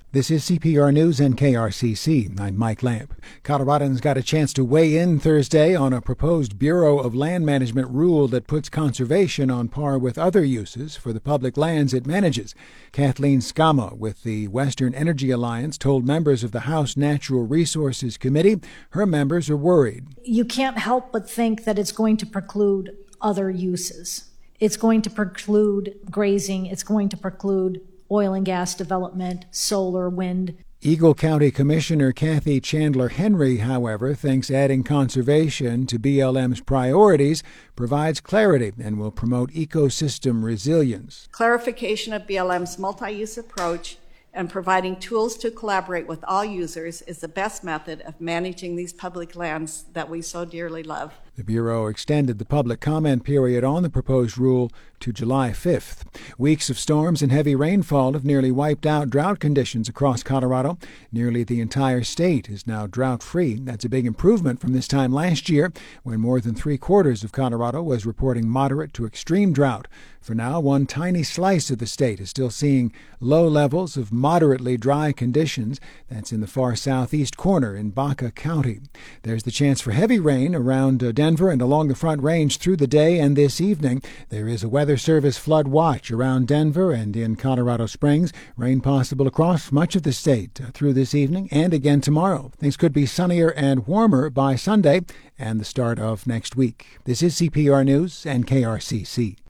This is CPR News and KRCC. I'm Mike Lamp. Coloradans got a chance to weigh in Thursday on a proposed Bureau of Land Management rule that puts conservation on par with other uses for the public lands it manages. Kathleen Skama with the Western Energy Alliance told members of the House Natural Resources Committee her members are worried. You can't help but think that it's going to preclude other uses. It's going to preclude grazing. It's going to preclude oil and gas development, solar, wind. Eagle County Commissioner Kathy Chandler Henry, however, thinks adding conservation to BLM's priorities provides clarity and will promote ecosystem resilience. Clarification of BLM's multi-use approach and providing tools to collaborate with all users is the best method of managing these public lands that we so dearly love. The Bureau extended the public comment period on the proposed rule to July 5th. Weeks of storms and heavy rainfall have nearly wiped out drought conditions across Colorado. Nearly the entire state is now drought-free. That's a big improvement from this time last year, when more than three-quarters of Colorado was reporting moderate to extreme drought. For now, one tiny slice of the state is still seeing low levels of moderately dry conditions. That's in the far southeast corner in Baca County. There's the chance for heavy rain around Denver and along the Front Range through the day and this evening. There is a Weather Service flood watch around Denver and in Colorado Springs. Rain possible across much of the state through this evening and again tomorrow. Things could be sunnier and warmer by Sunday and the start of next week. This is CPR News and KRCC.